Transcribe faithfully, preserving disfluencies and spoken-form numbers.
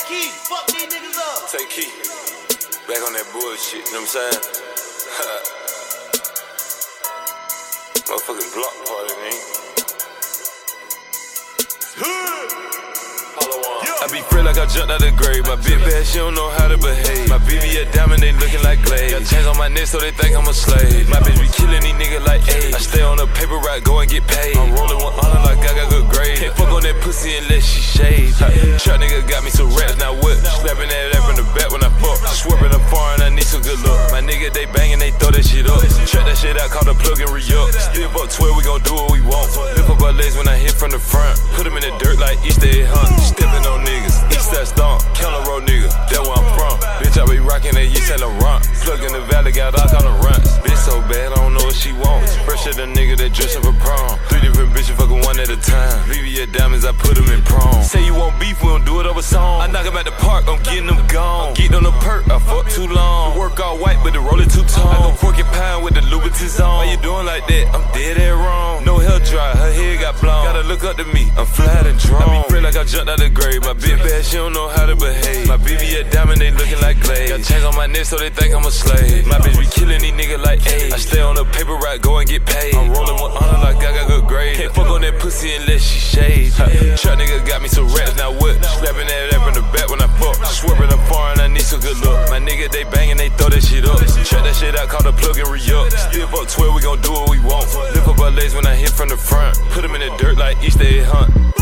Key, fuck these niggas up. Take Key. Back on that bullshit, you know what I'm saying? Motherfucking block party, man. I be free like I jumped out the grave. My big bad, she don't know how to behave. My B B a diamond, they looking like glaze. Got chains on my neck so they think I'm a slave. My bitch be killing these niggas like AIDS. I stay on a paper route, go and get paid. I'm rolling one honor like I got good grades. Can't fuck on that pussy unless she shades. Trap nigga got me some rats, now what? Slapping that ass from the back when I fuck. Swerving them foreign, I need some good luck. My nigga, they banging, they throw that shit up. Trap that shit out, call the plug and re-up. Still up twelve, we gon' do what we want. Lift up our legs when I hit from the front. Put them in the dirt like Easter egg hunt. Stepping on niggas, East that stomp. Counter road nigga, that where I'm from. Bitch, I be rocking that East Saint Laurent. Plug in the valley, got all kind of runs. Bitch so bad, I don't know what she wants. Fresh the nigga that dressin' for prom. Three different bitches fucking one at a time. B B at diamonds, I put them in prom. Say you want beef, we don't do it over song. I knock him at the park, I'm getting them gone. Get on the perk, I fuck too long. The work all white, but the roller too tall. I go porcupine with the Louboutins on. Why you doing like that? I'm dead and wrong. No hair dry, her head got blown. Gotta look up to me, I'm flat and drawn. I be free like I jumped out the grave. My big bad, she don't know how to behave. My B B a diamond, they looking like glaze. Got chains on my neck so they think I'm a slave. My bitch be killing these niggas like AIDS. I stay on a paper route, go and get paid. I'm rolling with honor like I got good grades. Can't fuck on that pussy unless she shades. Trap nigga got me some rats, now what? Slapping that ass from the back when I fuck. Swerving them foreign, I need some good luck. My nigga, they banging, they throw that shit up. Trap that shit out, call the plug and re-up. Still up twelve, we gon' do what we want. Lift up our legs when I hit from the front. Put them in the dirt like Easter egg hunt.